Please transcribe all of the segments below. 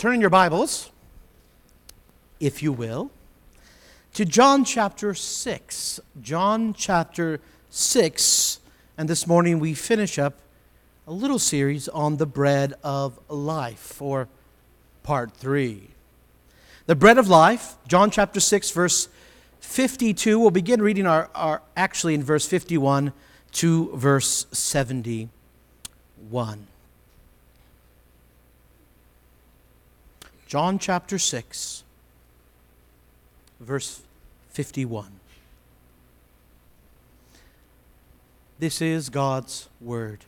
Turn in your Bibles, if you will, to John chapter 6. John chapter 6. And this morning we finish up a little series on the bread of life for part 3. The bread of life, John chapter 6, verse 52. We'll begin reading our actually in verse 51 to verse 71. John chapter 6, verse 51. This is God's word.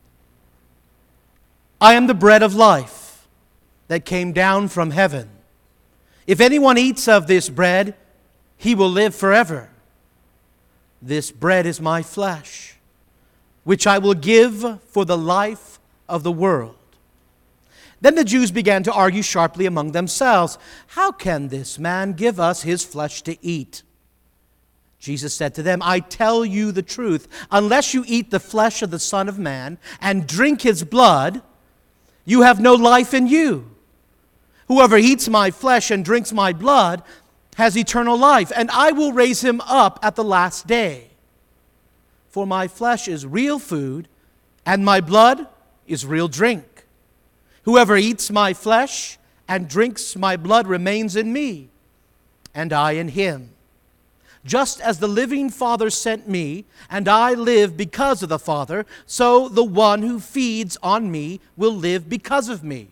I am the bread of life that came down from heaven. If anyone eats of this bread, he will live forever. This bread is my flesh, which I will give for the life of the world. Then the Jews began to argue sharply among themselves, how can this man give us his flesh to eat? Jesus said to them, I tell you the truth, unless you eat the flesh of the Son of Man and drink his blood, you have no life in you. Whoever eats my flesh and drinks my blood has eternal life, and I will raise him up at the last day. For my flesh is real food, and my blood is real drink. Whoever eats my flesh and drinks my blood remains in me, and I in him. Just as the living Father sent me, and I live because of the Father, so the one who feeds on me will live because of me.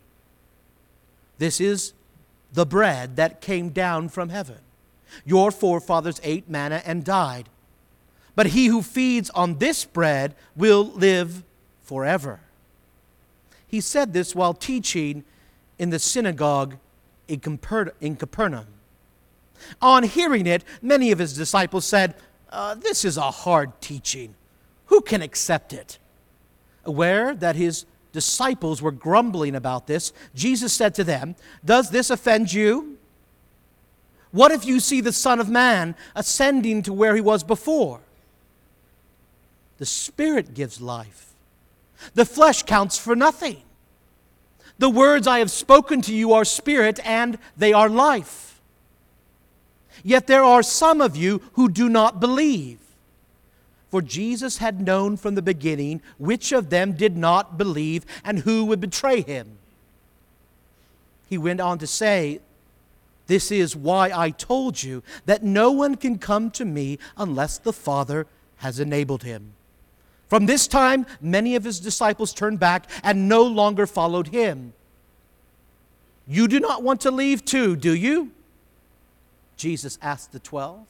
This is the bread that came down from heaven. Your forefathers ate manna and died. But he who feeds on this bread will live forever. He said this while teaching in the synagogue in Capernaum. On hearing it, many of his disciples said, this is a hard teaching. Who can accept it? Aware that his disciples were grumbling about this, Jesus said to them, does this offend you? What if you see the Son of Man ascending to where he was before? The Spirit gives life. The flesh counts for nothing. The words I have spoken to you are spirit and they are life. Yet there are some of you who do not believe. For Jesus had known from the beginning which of them did not believe and who would betray him. He went on to say, this is why I told you that no one can come to me unless the Father has enabled him. From this time, many of his disciples turned back and no longer followed him. You do not want to leave too, do you? Jesus asked the 12.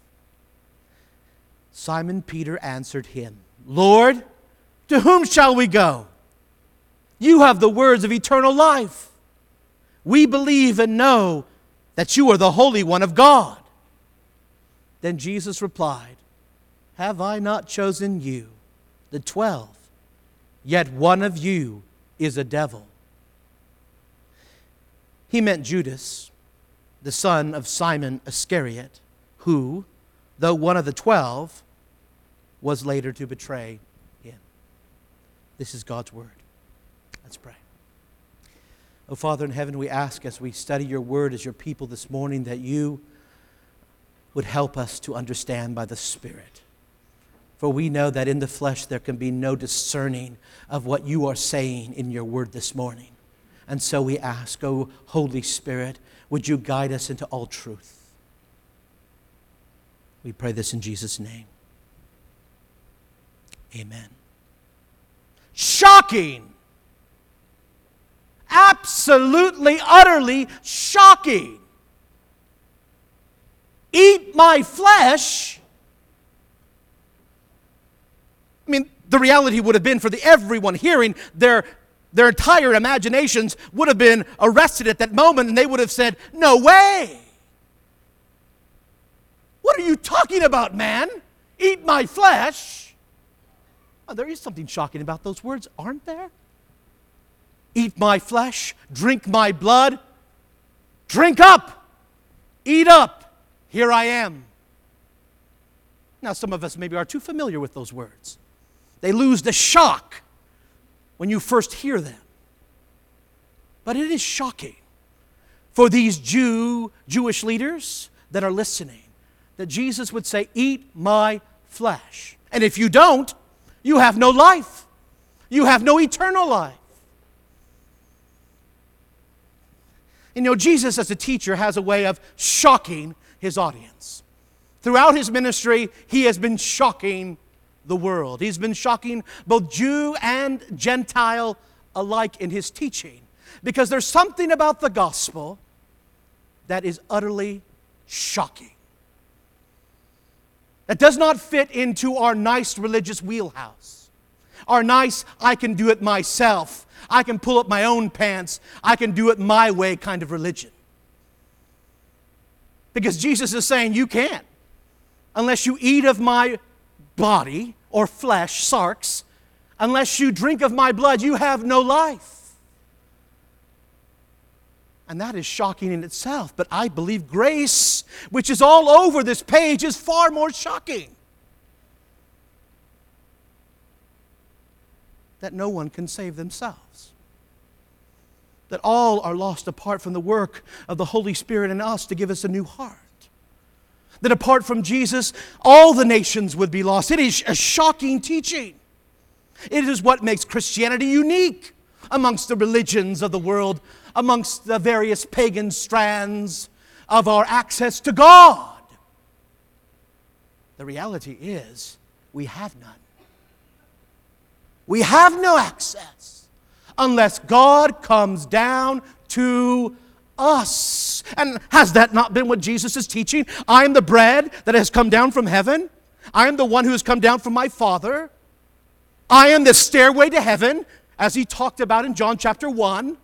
Simon Peter answered him, Lord, to whom shall we go? You have the words of eternal life. We believe and know that you are the Holy One of God. Then Jesus replied, have I not chosen you, the 12? Yet one of you is a devil. He meant Judas, the son of Simon Iscariot, who, though one of the 12, was later to betray him. This is God's word. Let's pray. Oh, Father in heaven, we ask as we study your word as your people this morning that you would help us to understand by the Spirit. For we know that in the flesh there can be no discerning of what you are saying in your word this morning. And so we ask, oh Holy Spirit, would you guide us into all truth? We pray this in Jesus' name. Amen. Shocking! Absolutely, utterly shocking. Eat my flesh. I mean, the reality would have been for everyone hearing, their entire imaginations would have been arrested at that moment, and they would have said, no way. What are you talking about, man? Eat my flesh. Oh, there is something shocking about those words, aren't there? Eat my flesh, drink my blood. Drink up, eat up, here I am. Now, some of us maybe are too familiar with those words. They lose the shock when you first hear them. But it is shocking for these Jewish leaders that are listening, that Jesus would say, eat my flesh. And if you don't, you have no life. You have no eternal life. You know, Jesus as a teacher has a way of shocking his audience. Throughout his ministry, he has been shocking the world. He's been shocking both Jew and Gentile alike in his teaching. Because there's something about the gospel that is utterly shocking. That does not fit into our nice religious wheelhouse. Our nice, I can do it myself. I can pull up my own pants. I can do it my way kind of religion. Because Jesus is saying you can't. Unless you eat of my body or flesh, sarx, unless you drink of my blood, you have no life. And that is shocking in itself. But I believe grace, which is all over this page, is far more shocking. That no one can save themselves. That all are lost apart from the work of the Holy Spirit in us to give us a new heart. That apart from Jesus, all the nations would be lost. It is a shocking teaching. It is what makes Christianity unique amongst the religions of the world, amongst the various pagan strands of our access to God. The reality is, we have none. We have no access unless God comes down to us. And has that not been what Jesus is teaching? I am the bread that has come down from heaven. I am the one who has come down from my Father. I am the stairway to heaven, as he talked about in John chapter 1.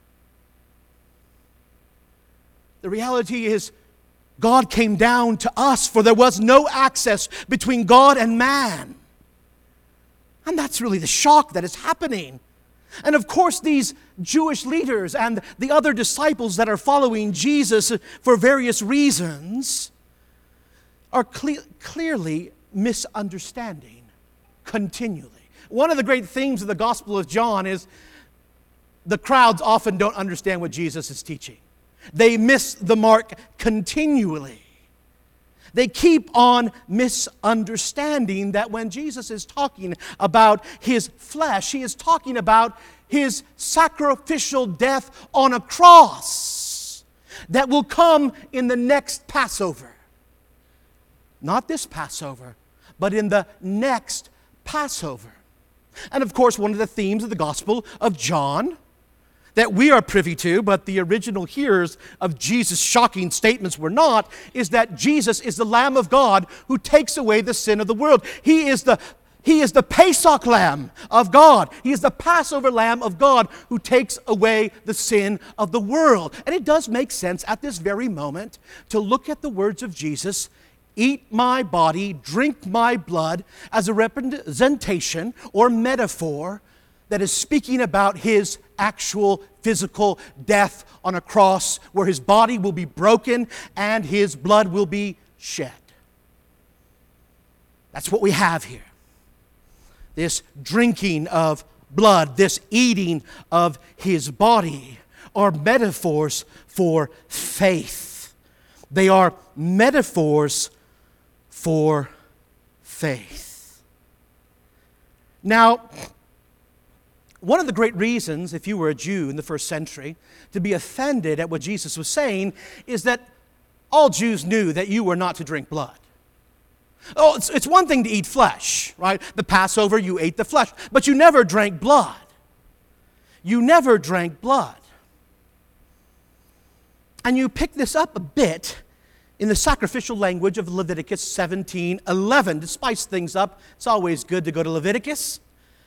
The reality is, God came down to us, for there was no access between God and man. And that's really the shock that is happening. And of course, these Jewish leaders and the other disciples that are following Jesus for various reasons are clearly misunderstanding continually. One of the great themes of the Gospel of John is the crowds often don't understand what Jesus is teaching. They miss the mark continually. They keep on misunderstanding that when Jesus is talking about his flesh, he is talking about his sacrificial death on a cross that will come in the next Passover. Not this Passover, but in the next Passover. And of course, one of the themes of the Gospel of John that we are privy to, but the original hearers of Jesus' shocking statements were not, is that Jesus is the Lamb of God who takes away the sin of the world. He is the Pesach Lamb of God. He is the Passover Lamb of God who takes away the sin of the world. And it does make sense at this very moment to look at the words of Jesus, eat my body, drink my blood, as a representation or metaphor that is speaking about his actual physical death on a cross where his body will be broken and his blood will be shed. That's what we have here. This drinking of blood, this eating of his body are metaphors for faith. They are metaphors for faith. Now, one of the great reasons, if you were a Jew in the first century, to be offended at what Jesus was saying is that all Jews knew that you were not to drink blood. Oh, it's one thing to eat flesh, right? The Passover, you ate the flesh, but you never drank blood. You never drank blood. And you pick this up a bit in the sacrificial language of Leviticus 17:11. To spice things up, it's always good to go to Leviticus.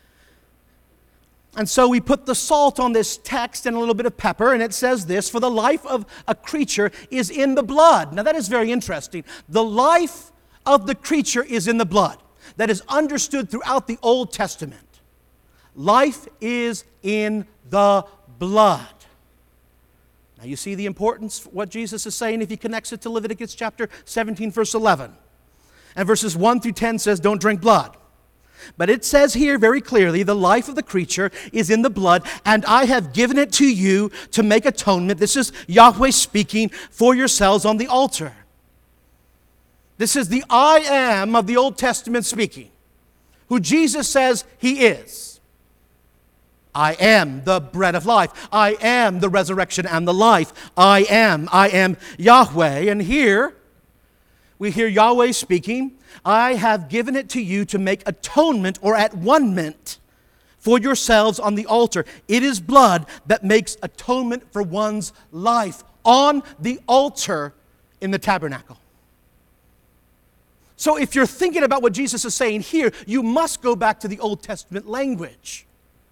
And so we put the salt on this text and a little bit of pepper, and it says this, for the life of a creature is in the blood. Now that is very interesting. The life of the creature is in the blood. That is understood throughout the Old Testament. Life is in the blood. Now you see the importance of what Jesus is saying if he connects it to Leviticus chapter 17, verse 11. And verses 1 through 10 says, don't drink blood. But it says here very clearly, the life of the creature is in the blood, and I have given it to you to make atonement. This is Yahweh speaking for yourselves on the altar. This is the I am of the Old Testament speaking, who Jesus says he is. I am the bread of life. I am the resurrection and the life. I am Yahweh. And here we hear Yahweh speaking, I have given it to you to make atonement or at-one-ment for yourselves on the altar. It is blood that makes atonement for one's life on the altar in the tabernacle. So if you're thinking about what Jesus is saying here, you must go back to the Old Testament language.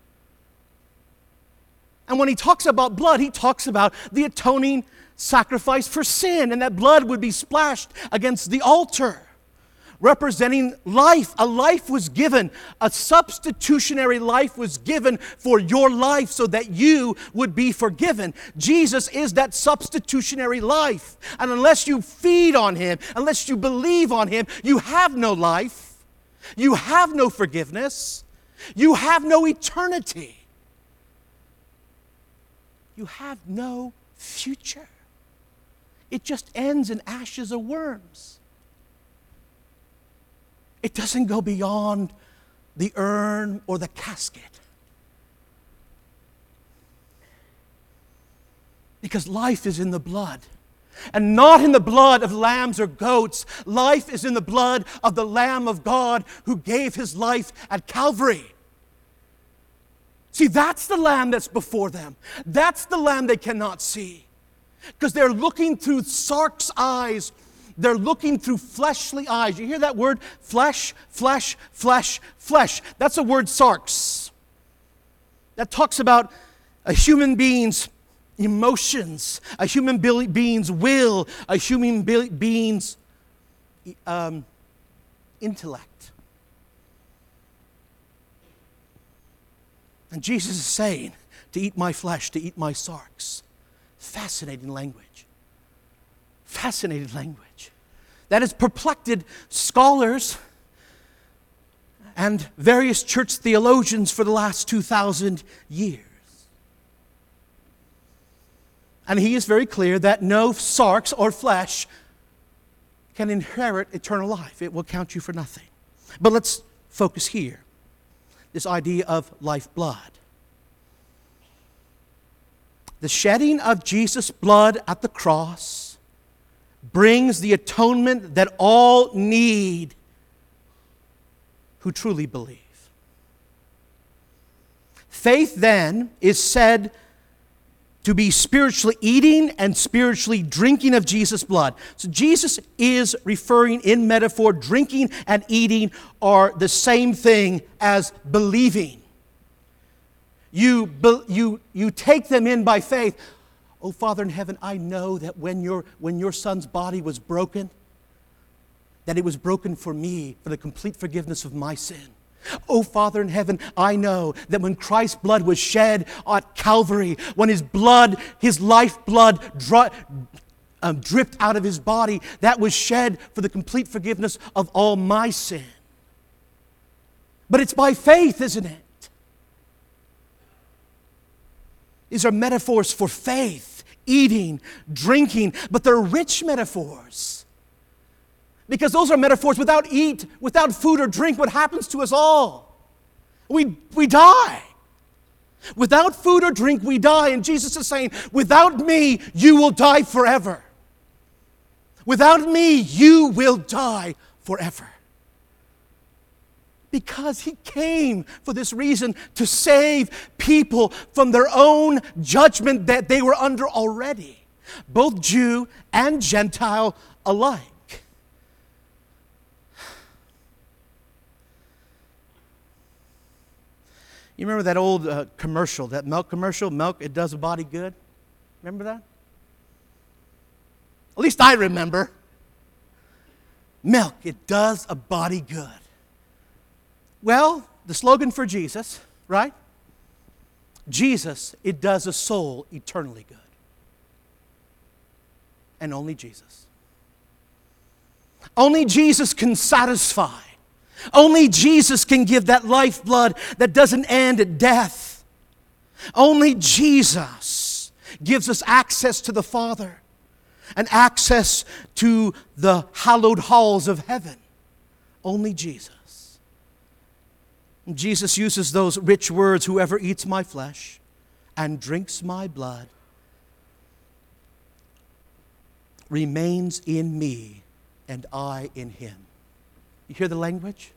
And when he talks about blood, he talks about the atoning sacrifice for sin, and that blood would be splashed against the altar, representing life. A life was given, a substitutionary life was given for your life so that you would be forgiven. Jesus is that substitutionary life. And unless you feed on him, unless you believe on him, you have no life, you have no forgiveness, you have no eternity, you have no future. It just ends in ashes or worms. It doesn't go beyond the urn or the casket. Because life is in the blood. And not in the blood of lambs or goats. Life is in the blood of the Lamb of God who gave his life at Calvary. See, that's the lamb that's before them. That's the lamb they cannot see. Because they're looking through sark's eyes. They're looking through fleshly eyes. You hear that word? Flesh, flesh, flesh, flesh. That's a word, sarx. That talks about a human being's emotions, a human being's will, a human being's intellect. And Jesus is saying, to eat my flesh, to eat my sarx. Fascinating language. Fascinating language. That has perplexed scholars and various church theologians for the last 2,000 years. And he is very clear that no sarx or flesh can inherit eternal life. It will count you for nothing. But let's focus here. This idea of lifeblood. The shedding of Jesus' blood at the cross brings the atonement that all need who truly believe. Faith then is said to be spiritually eating and spiritually drinking of Jesus' blood. So Jesus is referring in metaphor, drinking and eating are the same thing as believing. You take them in by faith. Oh, Father in heaven, I know that when your son's body was broken, that it was broken for me, for the complete forgiveness of my sin. Oh, Father in heaven, I know that when Christ's blood was shed at Calvary, when his lifeblood dripped out of his body, that was shed for the complete forgiveness of all my sin. But it's by faith, isn't it? These are metaphors for faith, eating, drinking, but they're rich metaphors. Because those are metaphors. Without food or drink, what happens to us all? We die. Without food or drink, we die. And Jesus is saying, without me, you will die forever. Without me, you will die forever. Because he came for this reason, to save people from their own judgment that they were under already, both Jew and Gentile alike. You remember that old commercial, that milk commercial? Milk, it does a body good. Remember that? At least I remember. Milk, it does a body good. Well, the slogan for Jesus, right? Jesus, it does a soul eternally good. And only Jesus. Only Jesus can satisfy. Only Jesus can give that lifeblood that doesn't end at death. Only Jesus gives us access to the Father and access to the hallowed halls of heaven. Only Jesus. And Jesus uses those rich words, whoever eats my flesh and drinks my blood remains in me and I in him. You hear the language?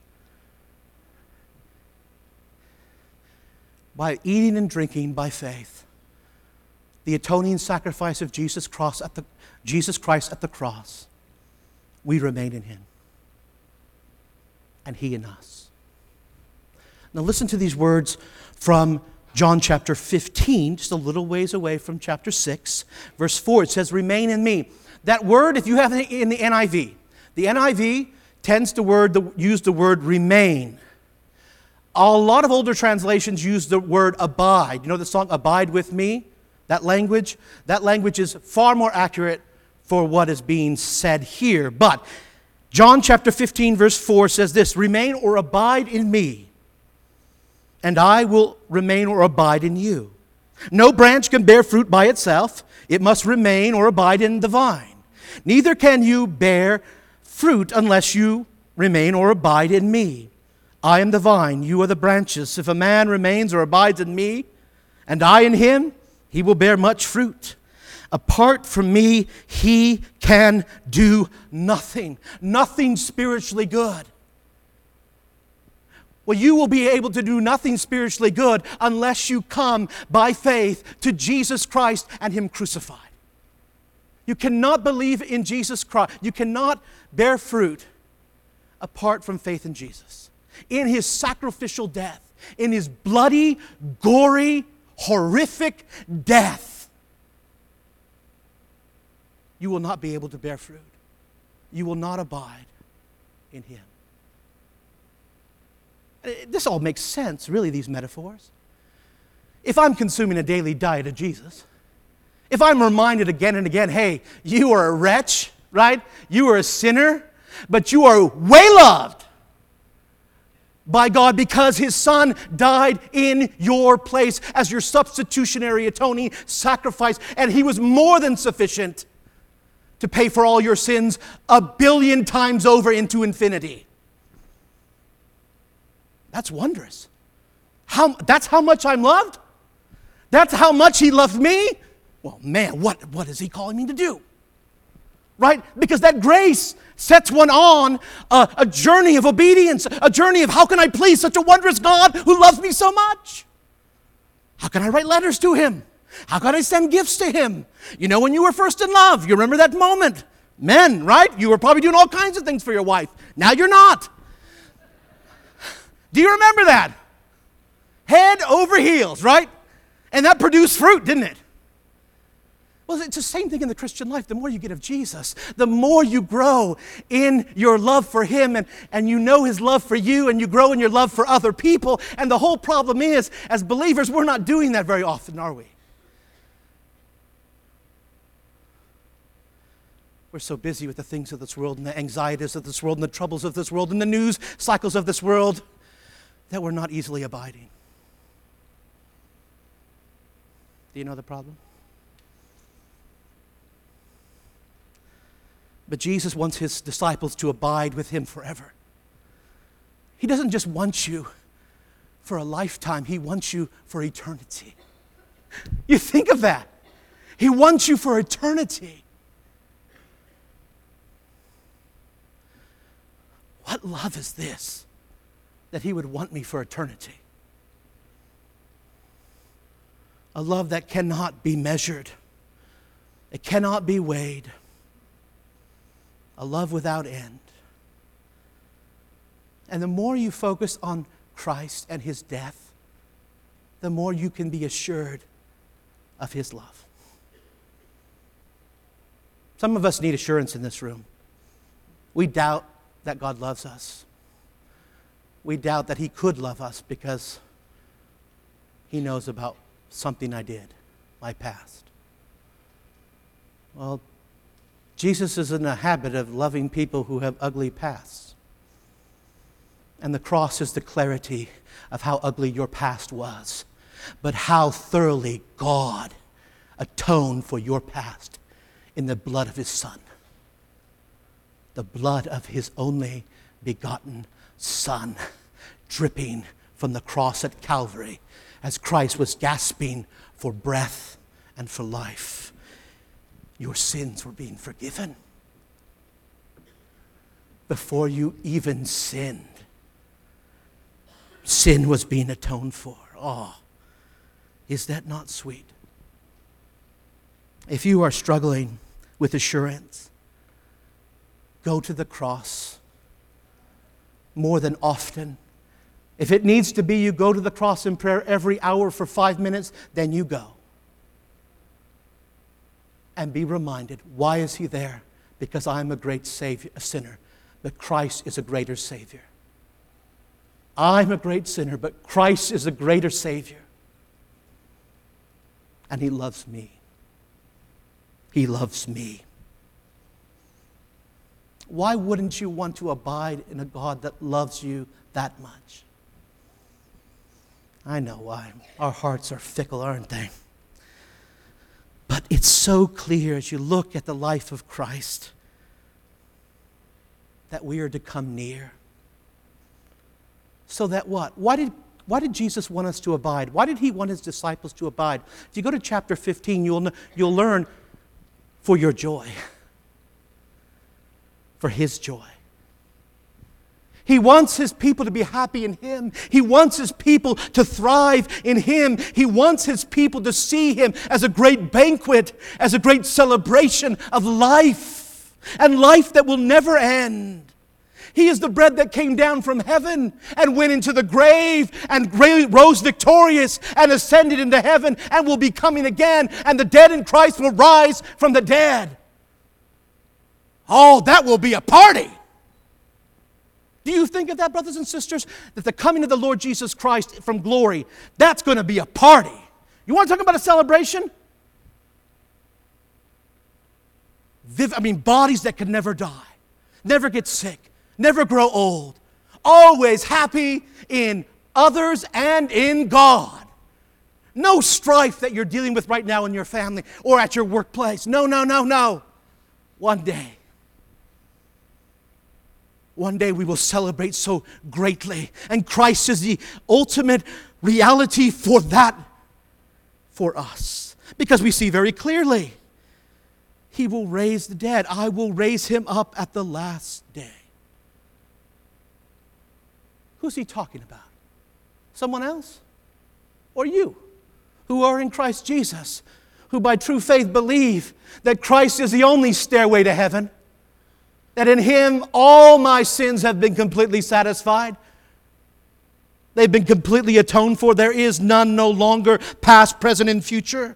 By eating and drinking by faith, the atoning sacrifice of Jesus Christ at the cross, we remain in him and he in us. Now listen to these words from John chapter 15, just a little ways away from chapter 6, verse 4. It says, remain in me. That word, if you have it in the NIV tends to use the word remain. A lot of older translations use the word abide. You know the song, Abide With Me? That language is far more accurate for what is being said here. But John chapter 15, verse 4 says this, remain or abide in me, and I will remain or abide in you. No branch can bear fruit by itself. It must remain or abide in the vine. Neither can you bear fruit unless you remain or abide in me. I am the vine, you are the branches. If a man remains or abides in me, and I in him, he will bear much fruit. Apart from me, he can do nothing. Nothing spiritually good. Well, you will be able to do nothing spiritually good unless you come by faith to Jesus Christ and him crucified. You cannot believe in Jesus Christ. You cannot bear fruit apart from faith in Jesus. In his sacrificial death, in his bloody, gory, horrific death, you will not be able to bear fruit. You will not abide in him. This all makes sense, really, these metaphors. If I'm consuming a daily diet of Jesus, if I'm reminded again and again, hey, you are a wretch, right? You are a sinner, but you are way loved by God because his Son died in your place as your substitutionary atoning sacrifice, and he was more than sufficient to pay for all your sins 1 billion times over into infinity. That's wondrous. That's how much I'm loved? That's how much he loved me? Well, man, what is he calling me to do? Right? Because that grace sets one on a journey of obedience, a journey of how can I please such a wondrous God who loves me so much? How can I write letters to him? How can I send gifts to him? You know, when you were first in love, you remember that moment. Men, right? You were probably doing all kinds of things for your wife. Now you're not. Do you remember that? Head over heels, right? And that produced fruit, didn't it? Well, it's the same thing in the Christian life. The more you get of Jesus, the more you grow in your love for him and you know his love for you and you grow in your love for other people. And the whole problem is, as believers, we're not doing that very often, are we? We're so busy with the things of this world and the anxieties of this world and the troubles of this world and the news cycles of this world that we're not easily abiding. Do you know the problem? But Jesus wants his disciples to abide with him forever. He doesn't just want you for a lifetime. He wants you for eternity. You think of that. He wants you for eternity. What love is this that he would want me for eternity? A love that cannot be measured. It cannot be weighed. A love without end. And the more you focus on Christ and his death, the more you can be assured of his love. Some of us need assurance in this room. We doubt that God loves us. We doubt that he could love us because he knows about something I did, my past. Well, Jesus is in the habit of loving people who have ugly pasts. And the cross is the clarity of how ugly your past was, but how thoroughly God atoned for your past in the blood of His Son. The blood of His only begotten Son, dripping from the cross at Calvary as Christ was gasping for breath and for life. Your sins were being forgiven before you even sinned. Sin was being atoned for. Oh, is that not sweet? If you are struggling with assurance, go to the cross more than often. If it needs to be you go to the cross in prayer every hour for 5 minutes, then you go. And be reminded, why is He there? Because I'm a great Savior, a sinner, but Christ is a greater Savior. I'm a great sinner, but Christ is a greater Savior. And He loves me. He loves me. Why wouldn't you want to abide in a God that loves you that much? I know why. Our hearts are fickle, aren't they? But it's so clear as you look at the life of Christ that we are to come near. So that what? Why did Jesus want us to abide? Why did He want His disciples to abide? If you go to chapter 15, you'll learn for your joy. For His joy. He wants His people to be happy in Him. He wants His people to thrive in Him. He wants His people to see Him as a great banquet, as a great celebration of life, and life that will never end. He is the bread that came down from heaven and went into the grave and rose victorious and ascended into heaven and will be coming again, and the dead in Christ will rise from the dead. Oh, that will be a party. Do you think of that, brothers and sisters? That the coming of the Lord Jesus Christ from glory, that's going to be a party. You want to talk about a celebration? Bodies that can never die, never get sick, never grow old, always happy in others and in God. No strife that you're dealing with right now in your family or at your workplace. No. One day we will celebrate so greatly. And Christ is the ultimate reality for that, for us. Because we see very clearly, He will raise the dead. I will raise Him up at the last day. Who's He talking about? Someone else? Or you, who are in Christ Jesus, who by true faith believe that Christ is the only stairway to heaven, that in Him all my sins have been completely satisfied. They've been completely atoned for. There is none no longer, past, present, and future.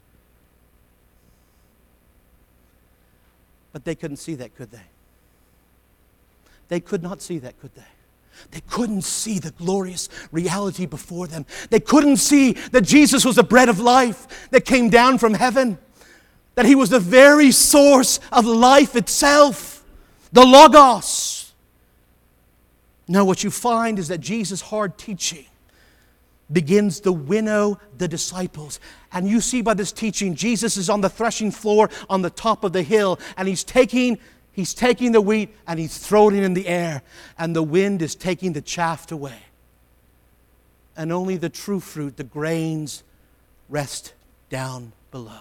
But they couldn't see that, could they? They could not see that, could they? They couldn't see the glorious reality before them. They couldn't see that Jesus was the bread of life that came down from heaven, that He was the very source of life itself. The Logos. No, what you find is that Jesus' hard teaching begins to winnow the disciples. And you see by this teaching, Jesus is on the threshing floor on the top of the hill, and He's taking the wheat and He's throwing it in the air, and the wind is taking the chaff away. And only the true fruit, the grains, rest down below.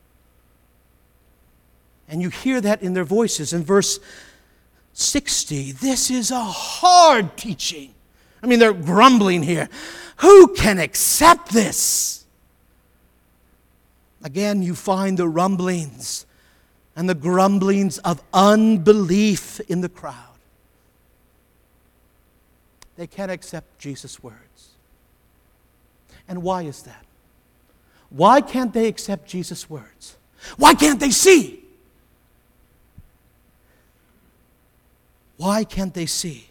And you hear that in their voices. In verse 60, this is a hard teaching. They're grumbling here. Who can accept this? Again, you find the rumblings and the grumblings of unbelief in the crowd. They can't accept Jesus' words. And why is that? Why can't they accept Jesus' words? Why can't they see? Why can't they see?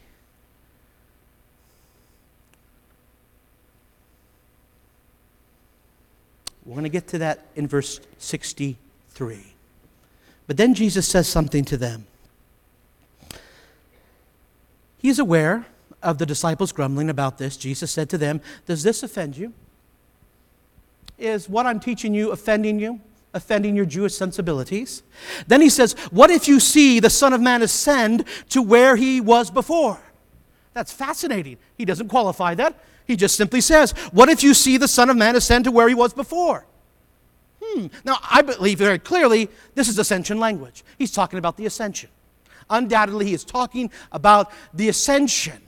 We're going to get to that in verse 63. But then Jesus says something to them. He is aware of the disciples grumbling about this, Jesus said to them, "Does this offend you? Is what I'm teaching you offending you? Offending your Jewish sensibilities?" Then he says, "What if you see the Son of Man ascend to where he was before?" That's fascinating. He doesn't qualify that. He just simply says, "What if you see the Son of Man ascend to where he was before?" Now, I believe very clearly this is ascension language. He's talking about the ascension. Undoubtedly, he is talking about the ascension.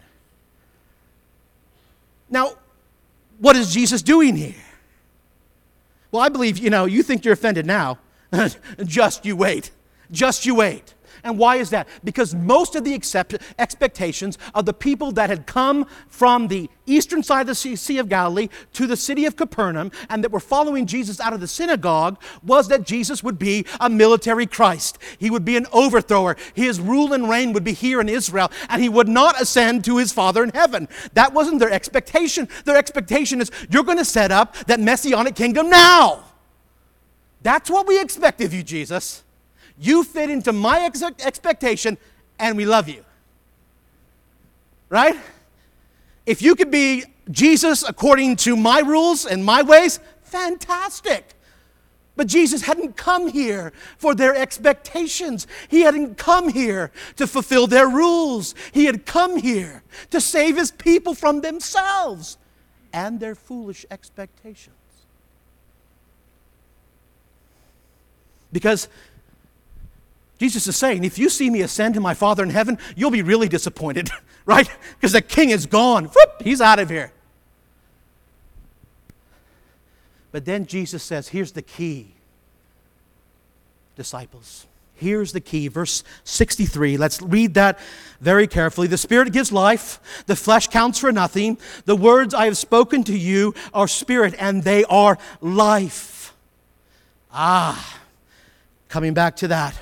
Now, what is Jesus doing here? Well, I believe, you think you're offended now. Just you wait. Just you wait. And why is that? Because most of the expectations of the people that had come from the eastern side of the Sea of Galilee to the city of Capernaum and that were following Jesus out of the synagogue was that Jesus would be a military Christ. He would be an overthrower. His rule and reign would be here in Israel, and he would not ascend to his Father in heaven. That wasn't their expectation. Their expectation is, you're going to set up that messianic kingdom now. That's what we expect of you, Jesus. You fit into my expectation, and we love you. Right? If you could be Jesus according to my rules and my ways, fantastic. But Jesus hadn't come here for their expectations. He hadn't come here to fulfill their rules. He had come here to save his people from themselves and their foolish expectations. Because Jesus is saying, if you see me ascend to my Father in heaven, you'll be really disappointed, right? Because the king is gone. Whoop, he's out of here. But then Jesus says, here's the key, disciples. Here's the key. Verse 63. Let's read that very carefully. The Spirit gives life. The flesh counts for nothing. The words I have spoken to you are spirit, and they are life. Coming back to that.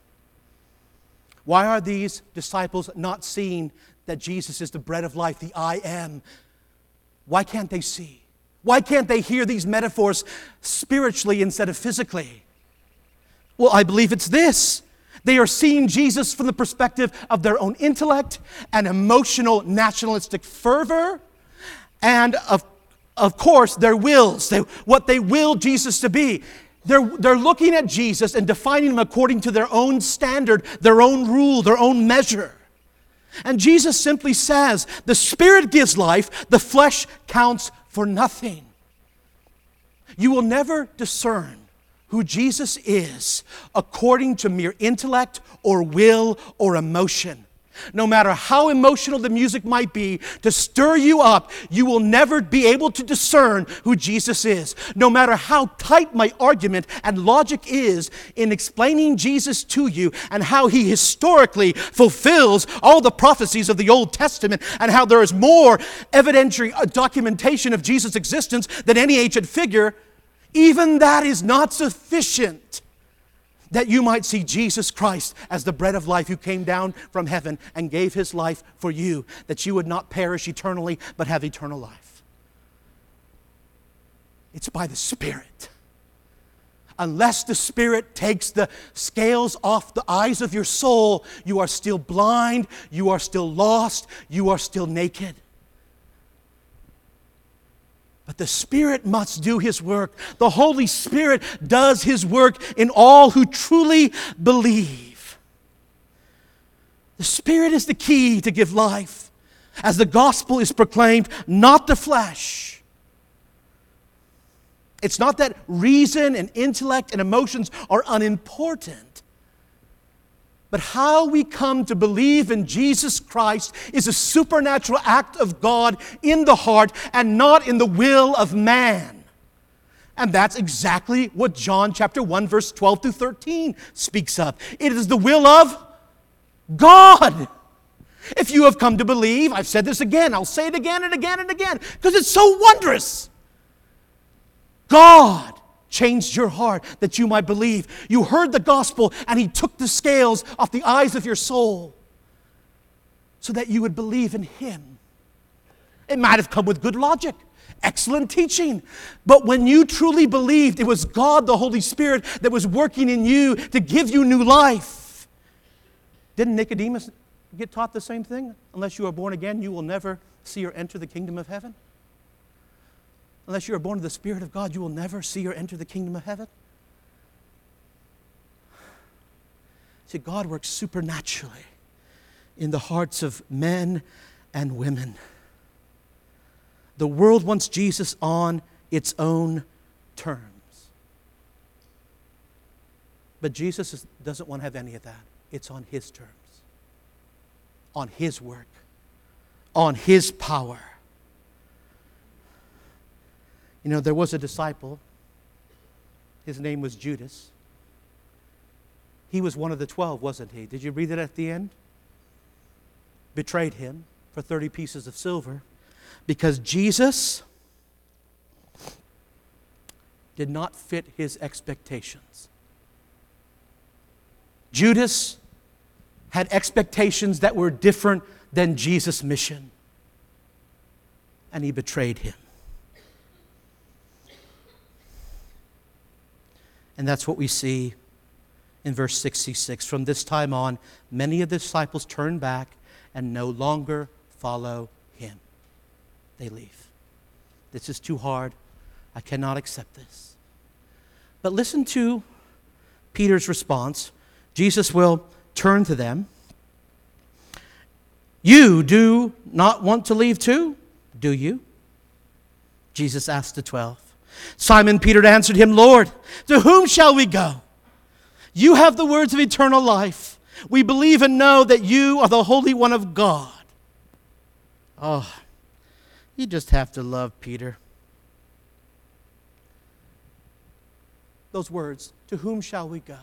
Why are these disciples not seeing that Jesus is the bread of life, the I am? Why can't they see? Why can't they hear these metaphors spiritually instead of physically? Well, I believe it's this. They are seeing Jesus from the perspective of their own intellect and emotional nationalistic fervor and, of course, their wills, what they will Jesus to be. They're looking at Jesus and defining him according to their own standard, their own rule, their own measure. And Jesus simply says, the Spirit gives life, the flesh counts for nothing. You will never discern who Jesus is according to mere intellect or will or emotion. No matter how emotional the music might be to stir you up, you will never be able to discern who Jesus is. No matter how tight my argument and logic is in explaining Jesus to you and how he historically fulfills all the prophecies of the Old Testament and how there is more evidentiary documentation of Jesus' existence than any ancient figure, even that is not sufficient that you might see Jesus Christ as the bread of life who came down from heaven and gave his life for you, that you would not perish eternally but have eternal life. It's by the Spirit. Unless the Spirit takes the scales off the eyes of your soul, you are still blind, you are still lost, you are still naked. But the Spirit must do his work. The Holy Spirit does his work in all who truly believe. The Spirit is the key to give life, as the gospel is proclaimed, not the flesh. It's not that reason and intellect and emotions are unimportant. But how we come to believe in Jesus Christ is a supernatural act of God in the heart and not in the will of man. And that's exactly what John chapter 1 verse 12 through 13 speaks of. It is the will of God. If you have come to believe, I've said this again, I'll say it again and again and again, because it's so wondrous. God changed your heart that you might believe. You heard the gospel and he took the scales off the eyes of your soul so that you would believe in him. It might have come with good logic, excellent teaching, but when you truly believed, it was God, the Holy Spirit, that was working in you to give you new life. Didn't Nicodemus get taught the same thing? Unless you are born again, you will never see or enter the kingdom of heaven? Unless you are born of the Spirit of God, you will never see or enter the kingdom of heaven? See, God works supernaturally in the hearts of men and women. The world wants Jesus on its own terms. But Jesus doesn't want to have any of that. It's on His terms, on His work, on His power. You know, there was a disciple. His name was Judas. He was one of the 12, wasn't he? Did you read it at the end? Betrayed Him for 30 pieces of silver because Jesus did not fit his expectations. Judas had expectations that were different than Jesus' mission, and he betrayed Him. And that's what we see in verse 66. From this time on, many of the disciples turn back and no longer follow Him. They leave. This is too hard. I cannot accept this. But listen to Peter's response. Jesus will turn to them. You do not want to leave too, do you? Jesus asked the 12. Simon Peter answered Him, Lord, to whom shall we go? You have the words of eternal life. We believe and know that You are the Holy One of God. Oh, you just have to love Peter. Those words, to whom shall we go?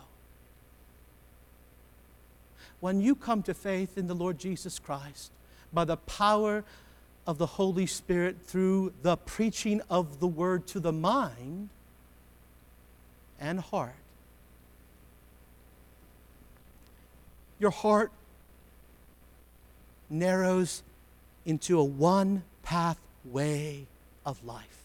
When you come to faith in the Lord Jesus Christ, by the power of the Holy Spirit through the preaching of the Word to the mind and heart, your heart narrows into a one-path way of life.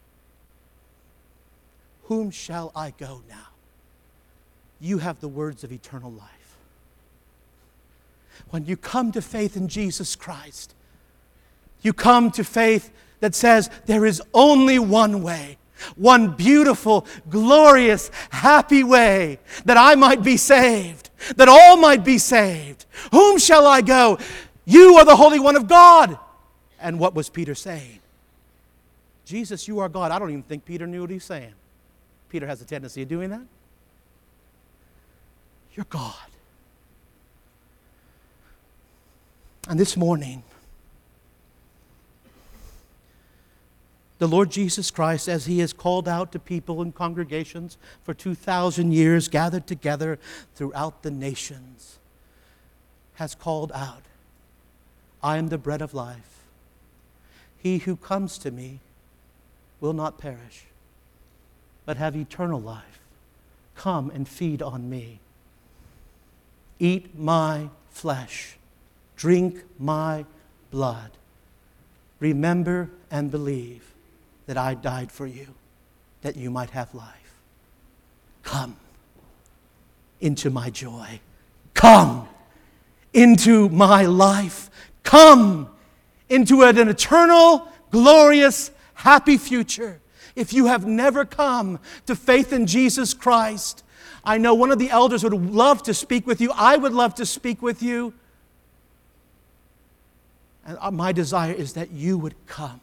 Whom shall I go now? You have the words of eternal life. When you come to faith in Jesus Christ, you come to faith that says there is only one way, one beautiful, glorious, happy way that I might be saved, that all might be saved. Whom shall I go? You are the Holy One of God. And what was Peter saying? Jesus, You are God. I don't even think Peter knew what he was saying. Peter has a tendency of doing that. You're God. And this morning, the Lord Jesus Christ, as He has called out to people in congregations for 2,000 years, gathered together throughout the nations, has called out, I am the bread of life. He who comes to Me will not perish, but have eternal life. Come and feed on Me. Eat My flesh. Drink My blood. Remember and believe that I died for you, that you might have life. Come into My joy. Come into My life. Come into an eternal, glorious, happy future. If you have never come to faith in Jesus Christ, I know one of the elders would love to speak with you. I would love to speak with you. And my desire is that you would come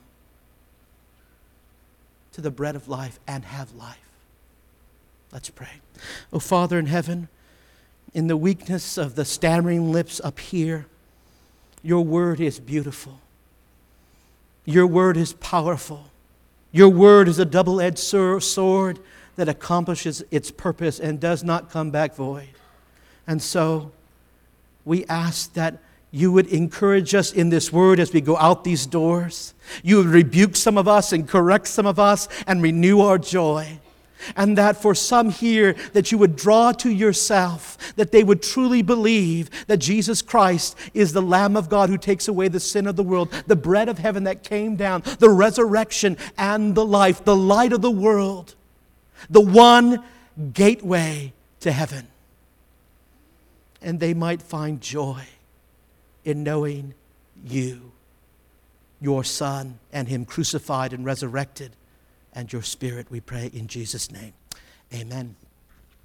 to the bread of life and have life. Let's pray. Oh, Father in heaven, in the weakness of the stammering lips up here, Your word is beautiful. Your word is powerful. Your word is a double-edged sword that accomplishes its purpose and does not come back void. And so we ask that You would encourage us in this word as we go out these doors. You would rebuke some of us and correct some of us and renew our joy. And that for some here, that You would draw to Yourself, that they would truly believe that Jesus Christ is the Lamb of God who takes away the sin of the world, the bread of heaven that came down, the resurrection and the life, the light of the world, the one gateway to heaven. And they might find joy in knowing you, your Son, and him crucified and resurrected, and your Spirit, we pray in Jesus' name. Amen.